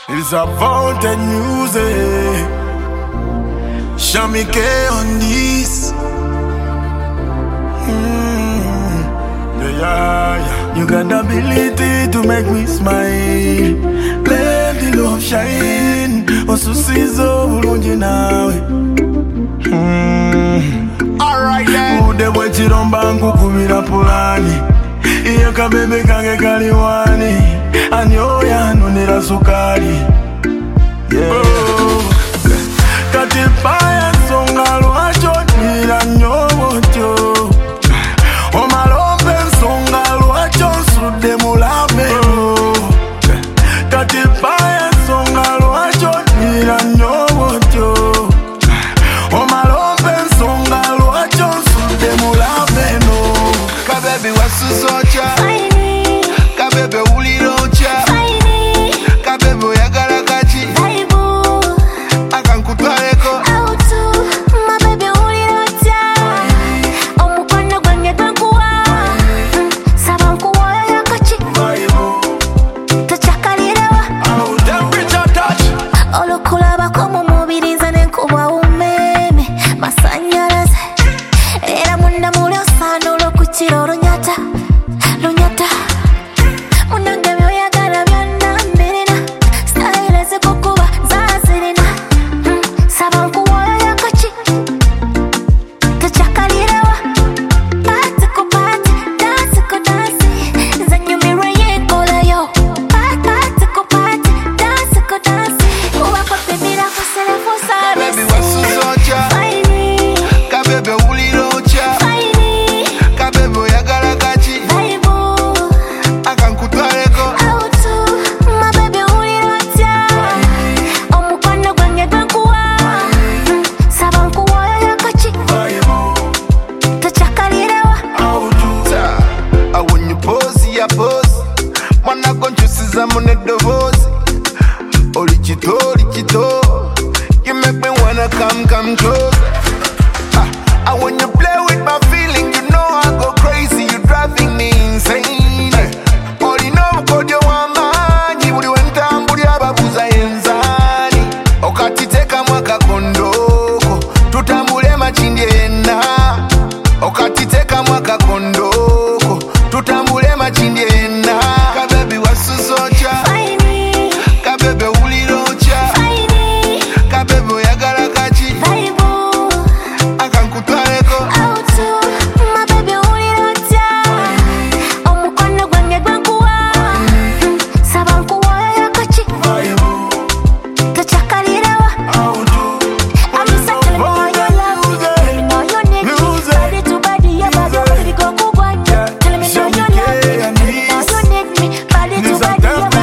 It's a fountain music. Shamike on this. Yeah. You got the ability to make me smile. Let the love shine. Osusizo bulungi nawe. Alright then. Ude wechiromba nkukubira pulani. Iyo kabebe kange kaliwani. Anyoya anonera sukari. Katipaya nsonga lwacho nira nyobocho. Omalombe nsonga lwacho nsudde mulamelo. Katipaya nsonga lwacho nira nyobocho. Omalombe nsonga lwacho nsudde mulamelo. Kabebe wasuzocha, kabebe ulirocha, kabebe oyagala kaki, akankutwaleko. You make me wanna come close. And when you play with my feeling, you know I go crazy. You driving me insane. Olino mkojo wa maji, buli wenta mbuli ababuza enzani. Okatiteka mwaka kondoko, tutambule machindi ena. Okatiteka mwaka kondoko, tutambule machindi ena. Kabebe wasuzocha, kabebe ulirocha, kabebe oyagala kaki, akankutwaleko. This a